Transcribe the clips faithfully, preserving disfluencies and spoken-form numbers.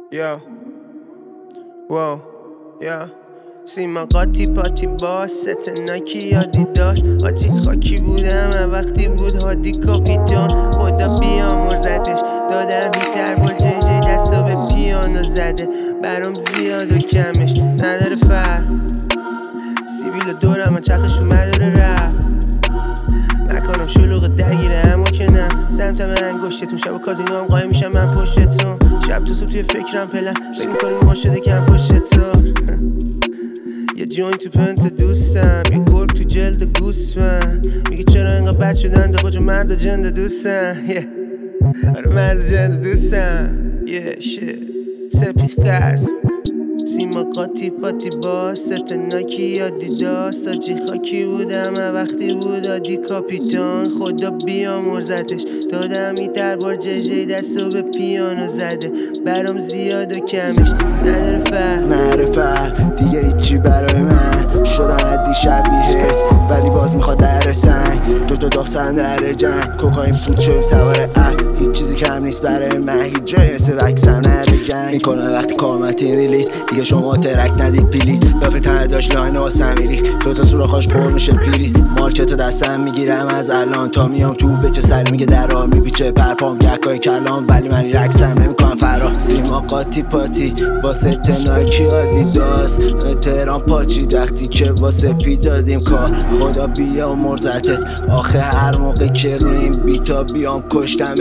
یا واو یا سیما قاطی پاتی باش ست ناکی یادی داشت آجی خاکی بودم وقتی بود هادی کاپیتان خدا بیامرزتش دادم بیتر با جی جی دستو به پیانو زده برام زیاد و کمش نداره فر سیبیل و دورم چرخش مداره رفت مکانم شلوغ درگیره اما که نه سمتم انگشتتون شب و کازینو هم قایم میشم من پشتتون شب تو صبح توی فکرم پلن فکر میکنیم ما شده کم پشتتون یه جوین تو پنت دوستم یه گرگ تو جلد گوسفن میگه چرا اینقدر بد شدن دا کجا مرد جند دوستم آره مرد جند دوستم یه شit سپیخته است سیما قاطی پاتی با ست ناکی یادی داست آجی خاکی بودم وقتی بود آدی کاپیتان خدا بیامرزتش دادم ای در بار جی جی دستو به پیانو زده برام زیاد و کمش نداره فر نداره فر دیگه هیچی برای من شدن دیشب بیهست ولی باز میخواد در سنگ دو تا داغ سن در جنگ کوکاین فود شویم سوار اپ هیچ چیزی کم نیست برای من هیچ جای مثل وکسم نره گنگ میکنه وقتی کامتی ریلیز دیگه شما ترک ندید پلیز بافه تنه داشت لاین واسم میریخت دو تا سوراخاش پر میشه پیریز مارکتو دستم میگیرم از الان تا میام تو بچه سری میگه درا میپیچه پرپام یکای کلام ولی من رقصم نمیکنم فرا سیما قاطی پاتی واسه نایکی آدیداس تهران پاچی وقتی که واسه پی دادیم کار خدا بیا مرزتت آخه هر موقع که روی این بیتا بیام کشتمت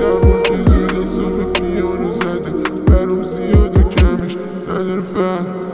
نداره فهم